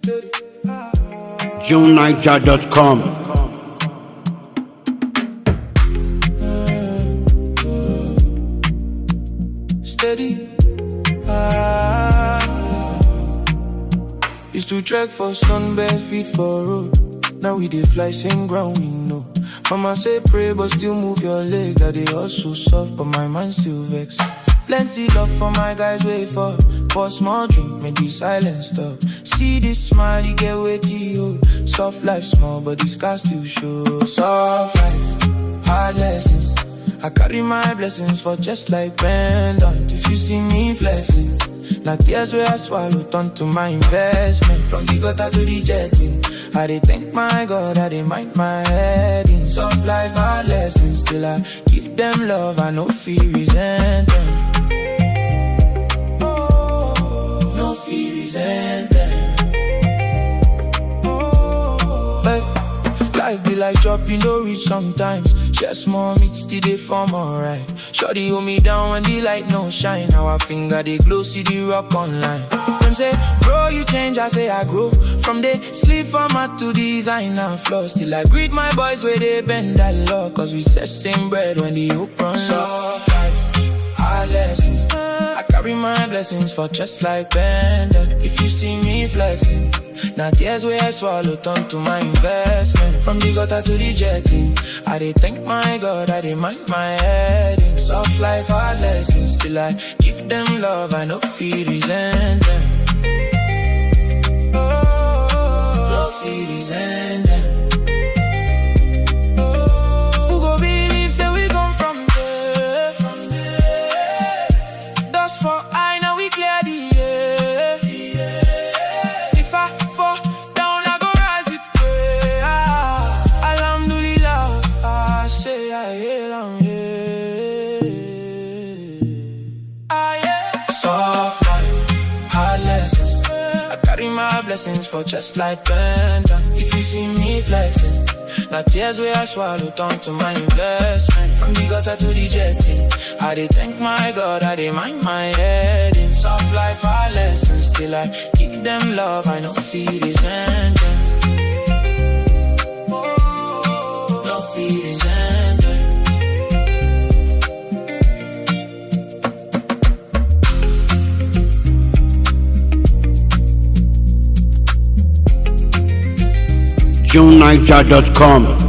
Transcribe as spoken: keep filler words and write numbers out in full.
June Niger dot com. Steady. Ah. Used to trek for sun, bare feet for road. Now we dey fly same ground we know. Mama say pray but still move your leg. I dey hustle soft but my mind still vex. Plenty love for my guys wait for. For small drink, make the silence stop. See this smile, you get way too old. Soft life small but the scars still show. Soft life, hard lessons. I carry my blessings for just like pendant. If you see me flexing, now tears where I swallow turn to my investment. From the gutter to the jetting, I dey thank my God, I dey mind my head. In soft life, hard lessons. Still I give them love, I no feel resent them. Oh, no feel resent them. Oh, hey, life be like dropping, no reach sometimes. Share small meat, still they form alright. Shorty hold me down when the light no shine. Now I finger they glow, see the rock online. Them say, bro, you change, I say I grow. From the sleep format to designer floor. Still I greet my boys where they bend that law. Cause we set same bread when the open. Soft life, hard lessons. I carry my blessings for just like pendant. If you see me flexing, now tears where I swallow turn to my investment. From the gutter to the jetting, I dey thank my God, I dey mind my head. In soft life, hard lessons. Still I give them love, I no feel resent them. Oh, no feel resent them. Oh, who go believe say we come from there? From there. Dust for I, now we clear the air. The air. If I fall down, I go rise with prayer. Alhamdulillah, I say I hail am, yeah. Ah, yeah. Soft life, hard lessons. I carry my blessings for just like pendant. If you see me flexing, now tears where I swallow turn to my investment. From the gutter to the jetting, I dey thank my God, I dey mind my head. In soft life, hard lessons. Still I give them love, I no feel resent them. No feel resent them. June Niger dot com.